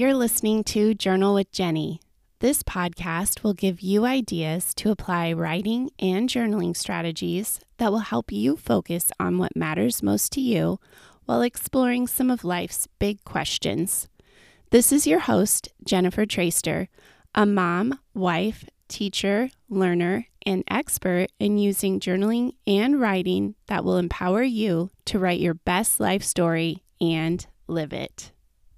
You're listening to Journal with Jenny. This podcast will give you ideas to apply writing and journaling strategies that will help you focus on what matters most to you while exploring some of life's big questions. This is your host, Jennifer Traister, a mom, wife, teacher, learner, and expert in using journaling and writing that will empower you to write your best life story and live it.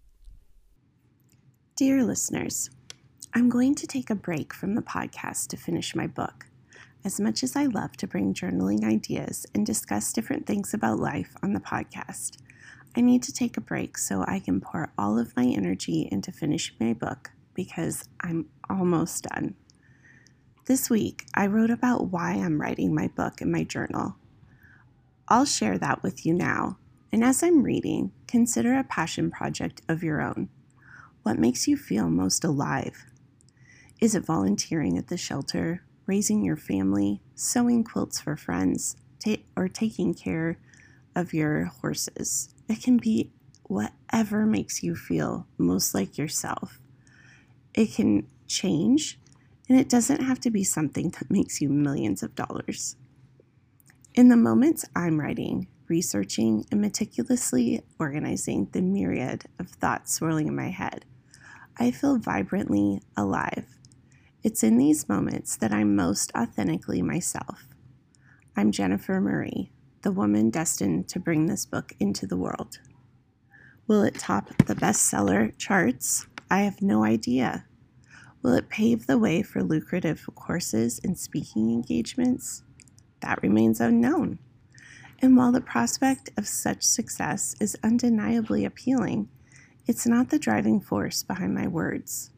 Dear listeners, I'm going to take a break from the podcast to finish my book. As much as I love to bring journaling ideas and discuss different things about life on the podcast, I need to take a break so I can pour all of my energy into finishing my book because I'm almost done. This week, I wrote about why I'm writing my book in my journal. I'll share that with you now, and as I'm reading, consider a passion project of your own. What makes you feel most alive? Is it volunteering at the shelter, raising your family, sewing quilts for friends, or taking care of your horses? It can be whatever makes you feel most like yourself. It can change, and it doesn't have to be something that makes you millions of dollars. In the moments I'm writing, researching, and meticulously organizing the myriad of thoughts swirling in my head, I feel vibrantly alive. It's in these moments that I'm most authentically myself. I'm Jennifer Marie, the woman destined to bring this book into the world. Will it top the bestseller charts? I have no idea. Will it pave the way for lucrative courses and speaking engagements? That remains unknown. And while the prospect of such success is undeniably appealing, it's not the driving force behind my words.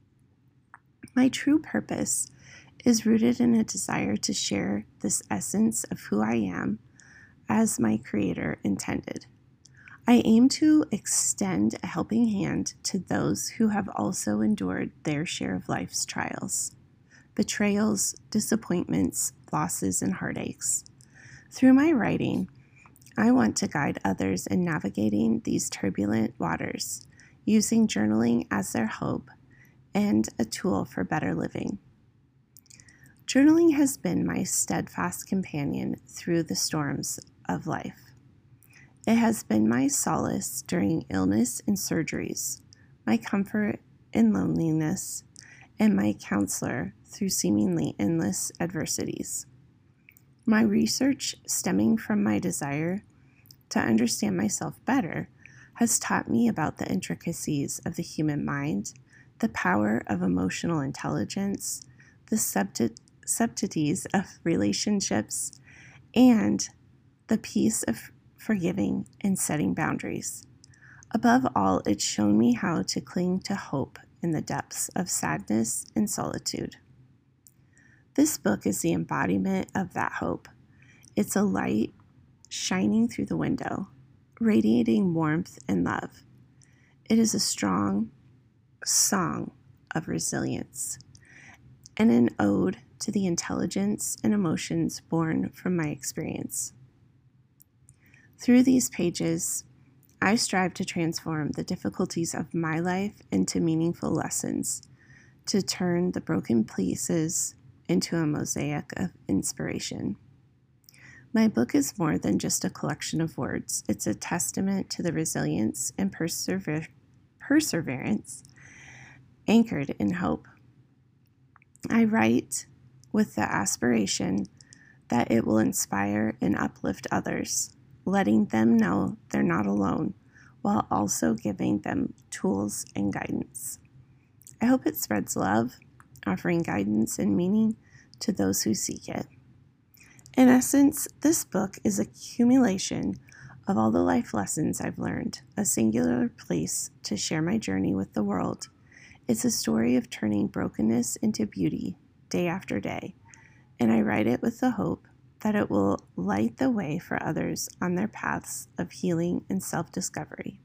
My true purpose is rooted in a desire to share this essence of who I am as my Creator intended. I aim to extend a helping hand to those who have also endured their share of life's trials, betrayals, disappointments, losses, and heartaches. Through my writing, I want to guide others in navigating these turbulent waters, using journaling as their hope and a tool for better living. Journaling has been my steadfast companion through the storms of life. It has been my solace during illness and surgeries, my comfort in loneliness, and my counselor through seemingly endless adversities. My research, stemming from my desire to understand myself better, has taught me about the intricacies of the human mind, the power of emotional intelligence, the subtleties of relationships, and the peace of forgiving and setting boundaries. Above all, it's shown me how to cling to hope in the depths of sadness and solitude. This book is the embodiment of that hope. It's a light shining through the window, radiating warmth and love. It is a strong song of resilience and an ode to the intelligence and emotions born from my experience. Through these pages, I strive to transform the difficulties of my life into meaningful lessons, to turn the broken pieces into a mosaic of inspiration. My book is more than just a collection of words. It's a testament to the resilience and perseverance anchored in hope. I write with the aspiration that it will inspire and uplift others, letting them know they're not alone, while also giving them tools and guidance. I hope it spreads love, offering guidance and meaning to those who seek it. In essence, this book is a accumulation of all the life lessons I've learned, a singular place to share my journey with the world. It's a story of turning brokenness into beauty day after day, and I write it with the hope that it will light the way for others on their paths of healing and self-discovery.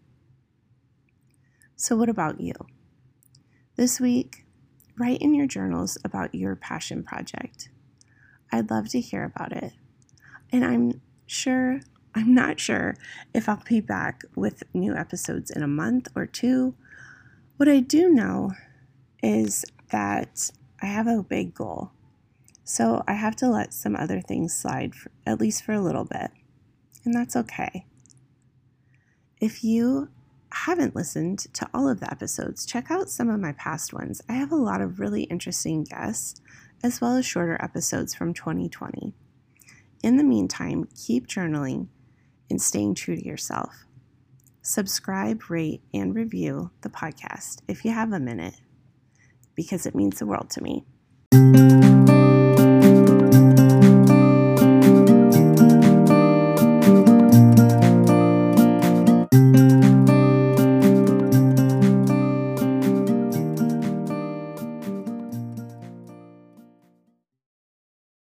So what about you? This week, write in your journals about your passion project. I'd love to hear about it. And I'm not sure if I'll be back with new episodes in a month or two. What I do know is that I have a big goal, so I have to let some other things slide, at least for a little bit, and that's okay. If you haven't listened to all of the episodes, check out some of my past ones. I have a lot of really interesting guests, as well as shorter episodes from 2020. In the meantime, keep journaling and staying true to yourself. Subscribe, rate, and review the podcast if you have a minute, because it means the world to me.